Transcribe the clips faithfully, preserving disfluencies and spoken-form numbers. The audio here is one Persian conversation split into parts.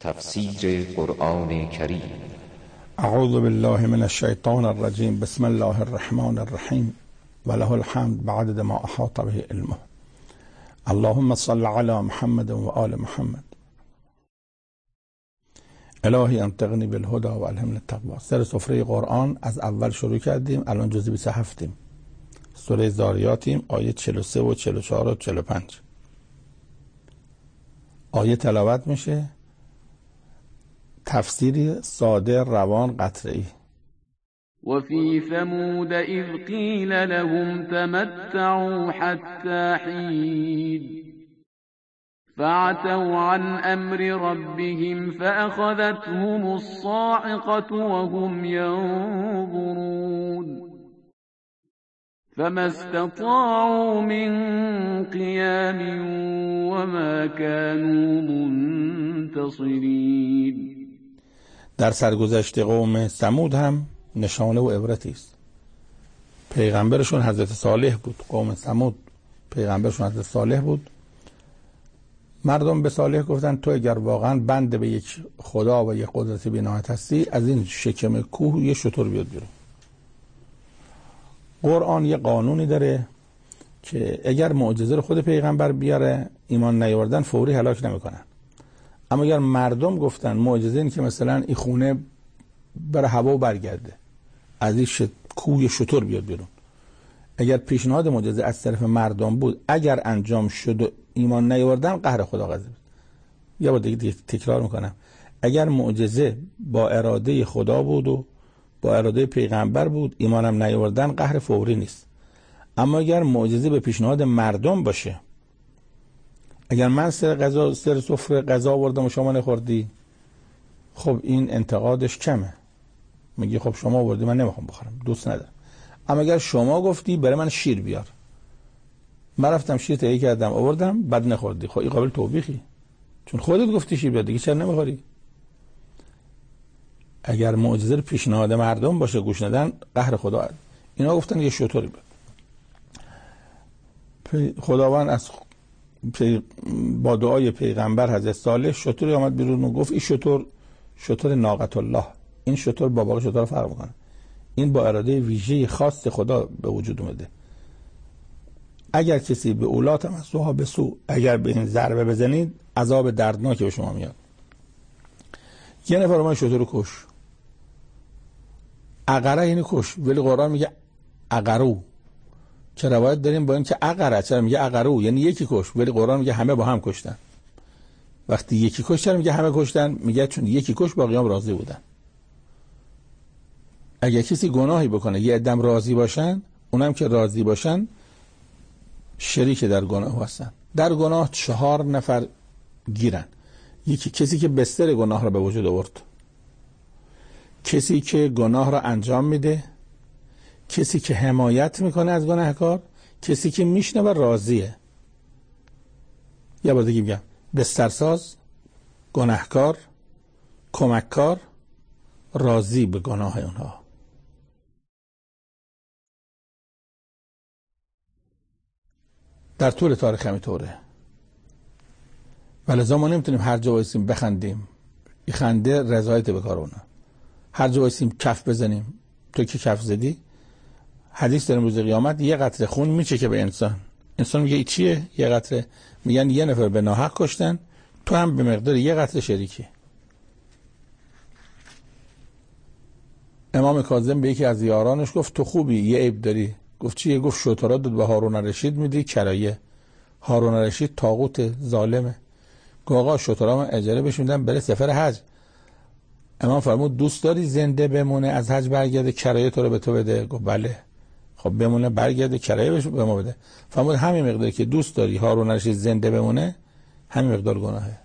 تفسیر قرآن کریم. اعوذ بالله من الشیطان الرجیم. بسم الله الرحمن الرحیم و له الحمد بعدد ما احاط به علمه. اللهم صل علی محمد و آل محمد. الهی انطقنی بالهدى و الهمنی التقوی. سر سفره قرآن از اول شروع کردیم، الان جزء بیست و هفتیم. سوره ذاریاتیم، آیه چهل و سه و چهل و چهار و چهل و پنج. آیه تلاوت میشه، تفسیری ساده، روان، قطعی. و فی ثمود اذ قیل لهم تمتعوا حتی حین فعتوا عن امر ربهم فأخذتهم الصاعقة وهم ينظرون فما استطاعوا من قيام وما كانوا منتصرين. در سرگذشت قوم ثمود هم نشانه و عبرتی است. پیغمبرشون حضرت صالح بود. قوم ثمود پیغمبرشون حضرت صالح بود. مردم به صالح گفتن تو اگر واقعا بند به یک خدا و یک قدرت بی‌نهایت هستی، از این شکم کوه یه شتر بیاد بیرون. قرآن یه قانونی داره که اگر معجزه رو خود پیغمبر بیاره، ایمان نیاوردن فوری هلاک نمیکنن. اما اگر مردم گفتن معجزه این که مثلا این خونه بره هوا و برگرده، از این شت... کوه شتر بیاد بیرون، اگر پیشنهاد معجزه از طرف مردم بود، اگر انجام شد و ایمان نیاوردن، قهر خدا غضب. یا با دیگه, دیگه تکرار میکنم، اگر معجزه با اراده خدا بود و با اراده پیغمبر بود، ایمانم نیاوردن، قهر فوری نیست. اما اگر معجزه به پیشنهاد مردم باشه، اگر من سر غذا سر سفره غذا آوردم و شما نخوردی، خب این انتقادش کمه. میگی خب شما آوردی من نمیخوام بخورم، دوست ندارم. اما اگر شما گفتی برای من شیر بیار، من رفتم شیر تهیه کردم آوردم، بعد نخوردی، خب این قابل توبیخی، چون خودت گفتی شیر بیار، دیگه چرا نمیخوری؟ اگر معجزه پیشنهاد مردم باشه گوش ندن، قهر خدا هست. اینا گفتن یه شتری بود. خداوند از پی... با دعای پیغمبر حضرت صالح شتری آمد بیرون و گفت این شتر شتر ناقت الله. این شتر با باقی شتر فرق میکنه. این با اراده ویژه خاص خدا به وجود اومده. اگر کسی به اولاد تمسوها به سو، اگر به این ضربه بزنید، عذاب دردناکی به شما میاد. یه نفر ما شتر رو کش، اقره اینو کش، ولی قرآن میگه اقرو. چه روایت داریم با این که اقره، چرا میگه اقرو؟ یعنی یکی کش، ولی قرآن میگه همه با هم کشتن. وقتی یکی کش، چرا میگه همه کشتن؟ میگه چون یکی کش باقیام راضی بودن. اگه کسی گناهی بکنه یه عدم راضی باشن، اونم که راضی باشن شریک در گناه هستن. در گناه چهار نفر گیرن. یکی کسی که بستر گناه را به وجود آورد، کسی که گناه را انجام میده، کسی که حمایت میکنه از گناهکار، کسی که میشنه و راضیه. یه بار دیگه میگم، بسترساز، گناهکار، کمککار، راضی به گناه اونها. در طول تاریخ همینطوره. ولذا ما نمیتونیم هر جا وایسیم بخندیم، این خنده رضایت به کارونه. هر جا وایسیم کف بزنیم، تو که کف زدی، حدیث داریم روز قیامت یه قطره خون میچکه به انسان. انسان میگه ای چیه؟ یه قطره. میگن یه نفر به ناحق کشتن، تو هم به مقدار یه قطره شریکی. امام کاظم به یکی از یارانش گفت تو خوبی، یه عیب داری. گفت چیه؟ گفت شترات داد به هارون الرشید میدی کرایه. هارون الرشید طاغوت ظالمه. گفت آقا شترا من اجاره بهش میدم بره سفر حج. امام فرمود دوست داری زنده بمونه از حج برگرده کرایه تو رو به تو بده؟ گفت بله. خب بمونه برگرده کرایه بهش به ما بده. فرمود همین مقداری که دوست داری هارون الرشید زنده بمونه، همین مقدار گناهه.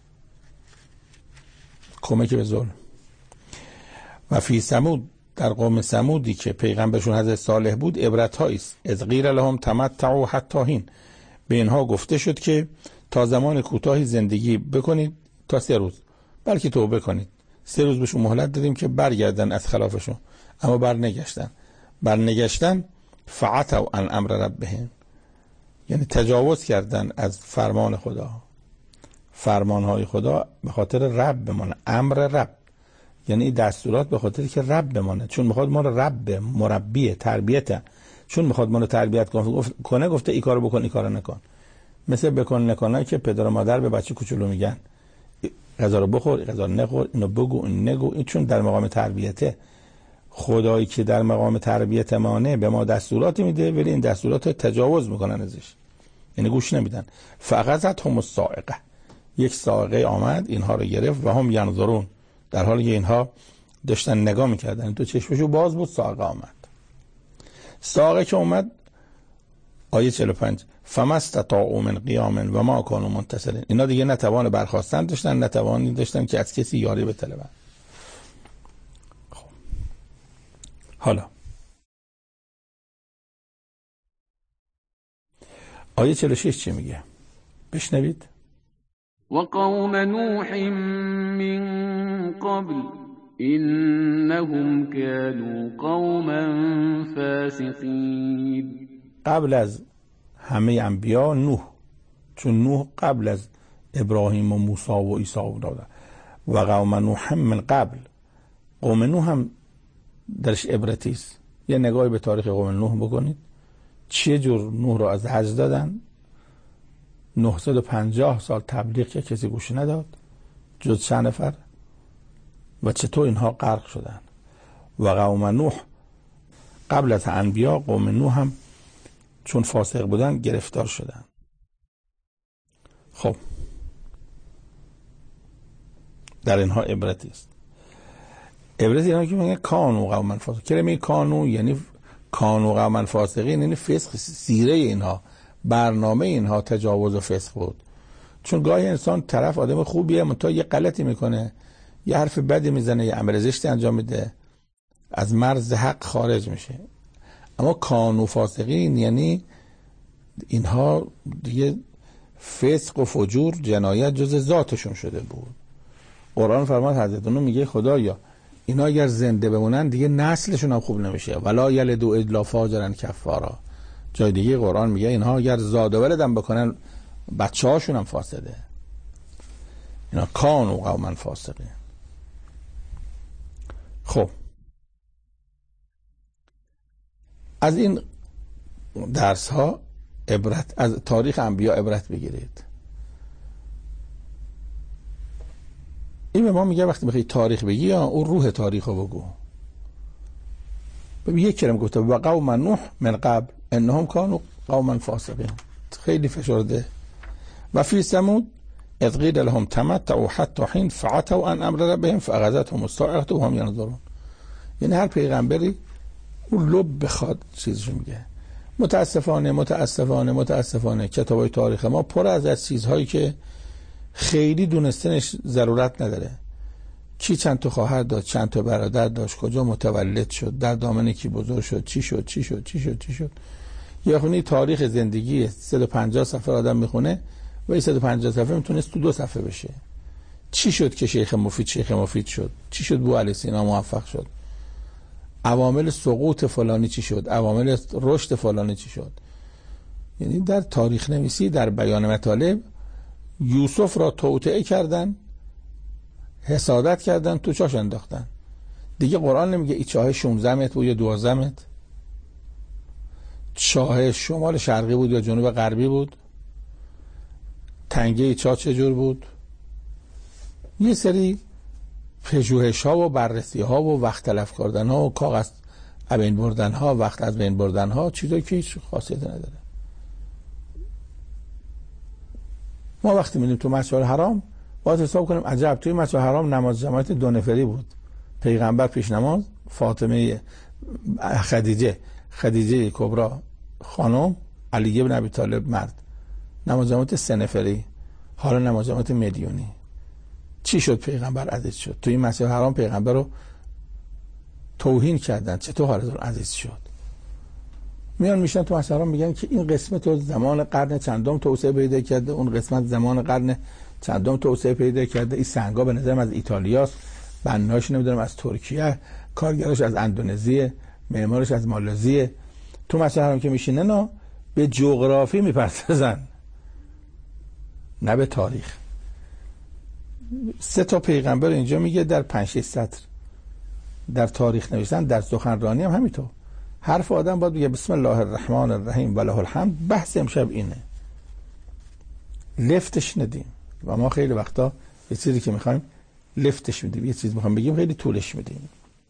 کمک به ظلم. و فی ثمود، در قوم ثمودی که پیغمبرشون حضرت صالح بود، عبرت‌هایی است. اذ قیل لهم تمتعوا حتی حین، به اینها گفته شد که تا زمان کوتاهی زندگی بکنید، تا سه روز، بلکه توبه کنید. سه روز بهشون مهلت دادیم که برگردن از خلافشون، اما برنگشتن. برنگشتن فعتوا عن امر ربهم، یعنی تجاوز کردن از فرمان خدا. فرمانهای خدا به خاطر رب بمانه، امر رب، یعنی دستورات به خاطر که رب بمانه، چون میخواد ما رو رب، مربی، تربیت، چون میخواد ما رو تربیت کنه گفته ای کارو بکن ای کارو نکن. مثل بکن نکنایی که پدر و مادر به بچه کوچولو میگن غذا رو بخور، غذا رو نخور، اینو بگو، این نگو، این چون در مقام تربیته. خدایی که در مقام تربیت مانه به ما دستوراتی میده ولی این دستورات رو تجاوز میکنن ازش، یعنی گوش نمیدن. فاخذتهم الصاعقه، یک صاعقه آمد اینها رو گرفت و هم ینظرون، در حالی که اینها داشتن نگاه میکردن، تو چشمشو باز بود صاعقه آمد. صاعقه که اومد آیه چهل و پنج فما استطاعوا من قیام و ما كانوا منتصرین، اینا دیگه نتوان برخاستن داشتن، نتوانی داشتن که از کسی یاری بطلبن. خب حالا آیه چهل و شش چی میگه؟ بشنوید. و قوم نوح من قبل انهم كانوا قوما فاسقین. قبل از همه انبیا نوح، چون نوح قبل از ابراهیم و موسی و عیسی بود. و قوم نوح من قبل، قوم نوح هم درش عبرتی است. یه نگاهی به تاریخ قوم نوح بکنید، چه جور نوح رو از حج دادن، نهصد و پنجاه سال تبلیغ که کسی گوش نداد جز چند نفر، و چطور اینها غرق شدن. و قوم نوح قبل از انبیا قوم نوح هم چون فاسق بودن گرفتار شدن. خب در اینها عبرتی است. عبرت اینها که میگه کانو قوما فاسقین، کلمه کانو یعنی کانو قوما فاسقین، یعنی فسق، سیره اینها، برنامه اینها تجاوز و فسق بود. چون گاهی انسان طرف آدم خوبیه منتها یه غلطی میکنه، یه حرف بدی میزنه، یه عمل زشتی انجام میده، از مرز حق خارج میشه. اما کانو فاسقین یعنی اینها دیگه فسق و فجور، جنایت جز ذاتشون شده بود. قرآن فرماد حضرت نوح میگه خدایا اینا اگر زنده بمونن دیگه نسلشون هم خوب نمیشه، ولا یلدوا الا فاجرا کفارا. جای دیگه قرآن میگه اینها اگر زاد و ولدم بکنن بچه هاشون هم فاسده. اینا کانو قوما فاسقین. خب از این درس ها عبرت، از تاریخ انبیا عبرت بگیرید. این به ما میگه وقتی بخوای تاریخ بگی یا اون روح تاریخ رو بگو. ببین یک کلمه گفته و قوم نوح من قبل انهم كانوا قوما فاسقین، خیلی فشرده. و فی ثمود اذ قیل لهم تمتعوا حتی حین فعتوا عن امر ربهم فاخذتهم الصاعقه وهم ینظرون. یعنی هر پیغمبری اون لب بخواد چیزشو میگه. متاسفانه متاسفانه متاسفانه کتابای تاریخ ما پر از از چیزهایی که خیلی دونستنش ضرورت نداره. کی چند تا خواهر داشت، چند تا برادر داشت، کجا متولد شد، در دامن کی بزرگ شد، چی شد چی شد چی شد چی شد. یه خونی تاریخ زندگی صد و پنجاه صفحه آدم میخونه و این صد و پنجاه صفحه میتونست تو دو صفحه بشه. چی شد که شیخ مفید شیخ مفید شد، چی شد بو علی سینا موفق شد، عوامل سقوط فلانی چی شد، عوامل رشد فلانی چی شد. یعنی در تاریخ نویسی، در بیان مطالب یوسف را توطئه کردن، حسادت کردن، تو چاش انداختن. دیگه قرآن نمیگه ای چاه شانزده متر بود یا دوازده متر، چاه شمال شرقی بود یا جنوب غربی بود، تنگه ای چاه چجور بود. یه سری پژوهش ها و بررسی ها و وقت تلف کردن ها و کاغذ از بین بردن ها، وقت از بین بردن ها، چیزایی که هیچ خاصیتی نداره. ما وقتی میریم تو مسجد الحرام باید حساب کنیم عجب توی مسجد الحرام نماز جماعت دو نفری بود، پیغمبر پیش نماز، فاطمه خدیجه خدیجه کبرا خانم، علی بن ابی طالب مرد، نماز جماعت سه نفری، حالا نماز جماعت میلیونی. چی شد پیغمبر عزیز شد؟ توی مسجد الحرام پیغمبر رو توهین کردن، چطور حالتون عزیز شد؟ میان میشن تو مسجد الحرام میگن که این قسمت زمان قرن چندم توسعه پیدا کرده، اون قسمت زمان قرن چندم توسعه پیدا کرده، این سنگا به نظرم از ایتالیاست، بناش نمیدونم از ترکیه، کارگراش از اندونزی، معمارش از مالزی. تو مسجد الحرام که میشینه نه به جغرافی میپردازن نه به تاریخ. سه تا پیغمبر اینجا میگه در پنج شش سطر در تاریخ نوشتن، در سخنرانی هم همینطور. حرف آدم باید بگه بسم الله الرحمن الرحیم و له الحمد. بحث امشب اینه، لفتش ندیم. و ما خیلی وقتا یه چیزی که میخوایم لفتش میدیم، یه چیز میخوایم بگیم خیلی طولش میدیم.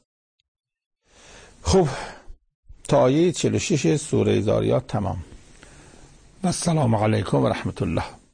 خب تا آیه چهل و شش سوره زاریات تمام. و السلام علیکم و رحمت الله.